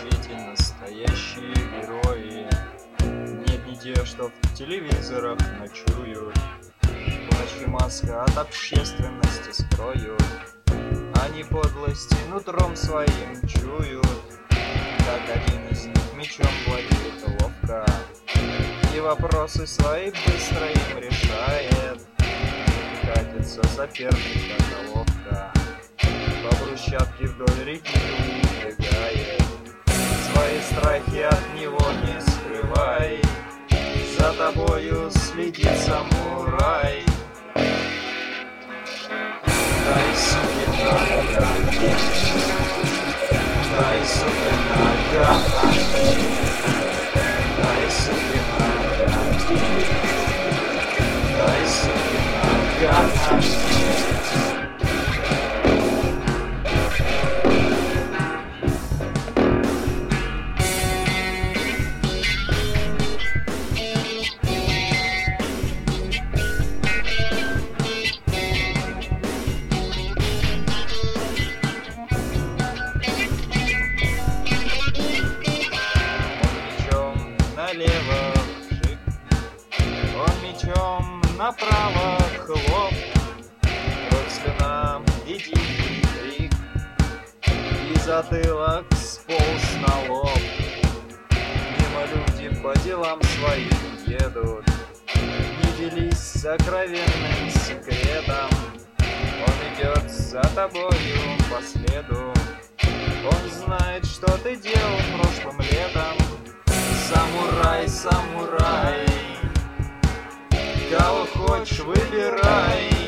свете настоящие герои. Нет не те, что в телевизорах ночуют, плачь и маска от общественности скроют. Они подлости нутром своим чуют, как один из них мечом владеет ловко и вопросы свои быстро им решает. Катится соперник до ловко, по брусчатке вдоль реки убегает. Свои страхи от него не скрывай, за тобою следит самурай. Дай суке нога, дай суке нога, дай суке нога, дай суке нога. Налево шик, он мечом направо хлоп, кровь, слюна и дикий крик, и затылок сполз на лоб. Мимо люди по делам своим едут, не делись сокровенным секретом. Он идет за тобою по следу, он знает, что ты делал прошлым летом. Самурай, самурай, кого хочешь выбирай.